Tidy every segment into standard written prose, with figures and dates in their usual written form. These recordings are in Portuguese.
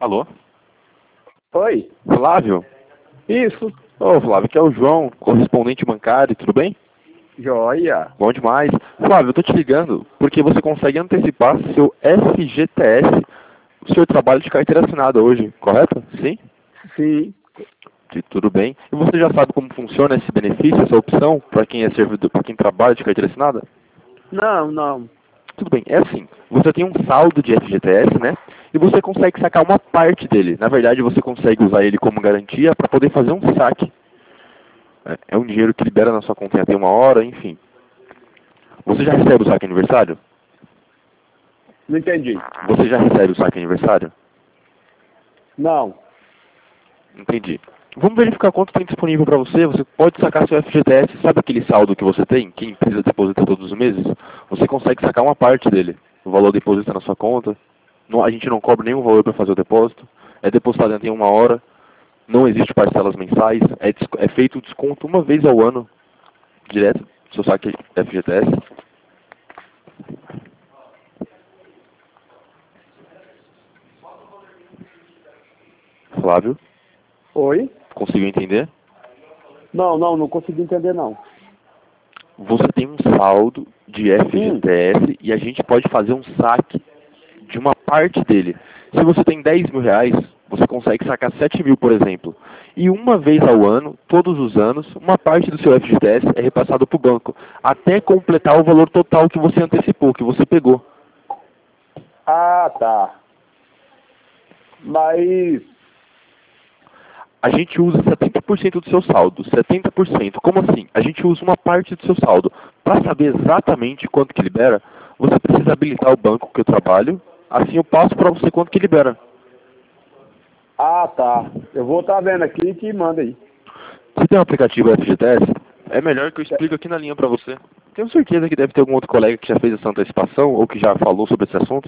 Alô? Oi? Flávio? Isso. Ô, Flávio, aqui é o João, correspondente bancário, tudo bem? Joia. Bom demais. Flávio, eu tô te ligando porque você consegue antecipar seu FGTS, o seu trabalho de carteira assinada hoje, correto? Sim? Sim. Tudo bem. E você já sabe como funciona esse benefício, essa opção, para quem é servidor, para quem trabalha de carteira assinada? Não. Tudo bem, é assim, você tem um saldo de FGTS, né? E você consegue sacar uma parte dele. Na verdade, você consegue usar ele como garantia para poder fazer um saque. É um dinheiro que libera na sua conta em até 1 hora, enfim. Você já recebe o saque aniversário? Não entendi. Você já recebe o saque aniversário? Não. Entendi. Vamos verificar quanto tem disponível para você. Você pode sacar seu FGTS. Sabe aquele saldo que você tem, que a empresa deposita todos os meses? Você consegue sacar uma parte dele. O valor deposita na sua conta. A gente não cobra nenhum valor para fazer o depósito. É depositado em 1 hora. Não existe parcelas mensais. É feito o desconto uma vez ao ano, direto do seu saque FGTS. Flávio, Oi? conseguiu entender? Não consegui entender não. Você tem um saldo de FGTS e a gente pode fazer um saque de uma parte dele. Se você tem 10 mil reais, você consegue sacar 7 mil, por exemplo. E uma vez ao ano, todos os anos, uma parte do seu FGTS é repassado para o banco, até completar o valor total que você antecipou, que você pegou. Ah, tá. Mas... A gente usa 70% do seu saldo. 70%. Como assim? A gente usa uma parte do seu saldo. Para saber exatamente quanto que libera, você precisa habilitar o banco que eu trabalho. Assim eu passo para você quanto que libera. Ah, tá. Eu vou estar vendo aqui e te manda aí. Você tem um aplicativo FGTS? É melhor que eu explique aqui na linha para você. Tenho certeza que deve ter algum outro colega que já fez essa antecipação ou que já falou sobre esse assunto.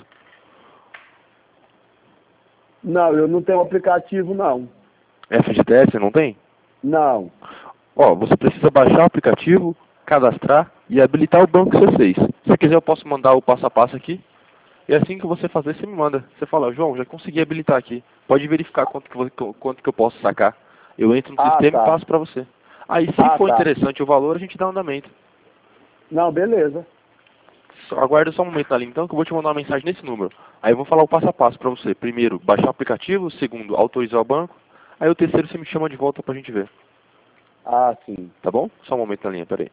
Não, eu não tenho aplicativo, não. FGTS não tem? Não. Ó, você precisa baixar o aplicativo, cadastrar e habilitar o banco que você fez. Se você quiser eu posso mandar o passo a passo aqui. E assim que você fazer, você me manda. Você fala, João, já consegui habilitar aqui. Pode verificar quanto que eu posso sacar. Eu entro no sistema e Tá. passo para você. Aí, se for Tá. interessante o valor, a gente dá um andamento. Não, beleza. Aguarda só um momento na linha, então, que eu vou te mandar uma mensagem nesse número. Aí eu vou falar o passo a passo para você. Primeiro, baixar o aplicativo. Segundo, autorizar o banco. Aí o terceiro, você me chama de volta pra gente ver. Ah, sim. Tá bom? Só um momento na linha, peraí.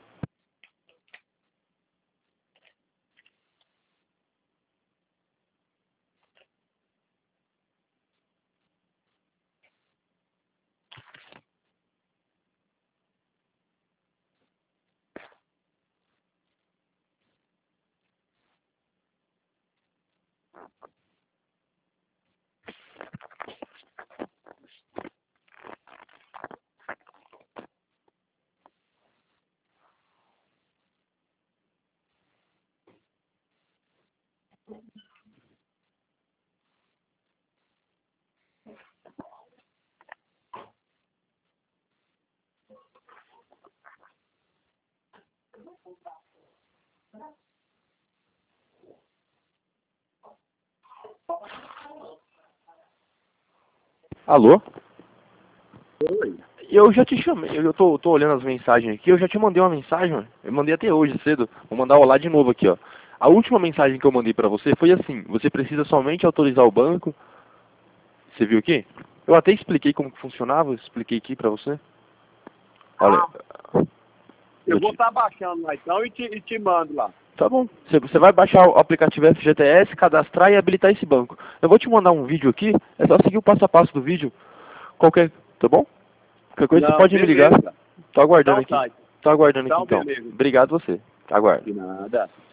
Alô? Oi. Eu já te chamei, eu tô olhando as mensagens aqui, eu já te mandei uma mensagem, mano. Eu mandei até hoje cedo. Vou mandar olá de novo aqui, ó. A última mensagem que eu mandei pra você foi assim: você precisa somente autorizar o banco. Você viu aqui? Eu até expliquei como que funcionava, expliquei aqui pra você. Olha, Eu eu vou te... estar baixando lá então e te mando lá. Tá bom. Você vai baixar o aplicativo FGTS, cadastrar e habilitar esse banco. Eu vou te mandar um vídeo aqui, é só seguir o passo a passo do vídeo. Qualquer, tá bom? Qualquer coisa você Não, pode me ligar. beleza. Tô aguardando Então aqui. tá. Tô aguardando aqui Então, então. beleza. Obrigado você. Aguardo. De nada.